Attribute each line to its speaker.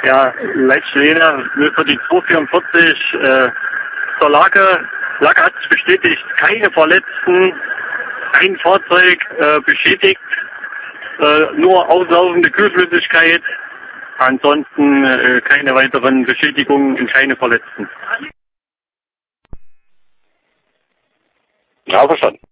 Speaker 1: Ja, Leitstelle für die 244 zur Lage. Lage hat es bestätigt, keine Verletzten, ein Fahrzeug beschädigt, nur auslaufende Kühlflüssigkeit. Ansonsten keine weiteren Beschädigungen und keine Verletzten.
Speaker 2: Ja, verstanden.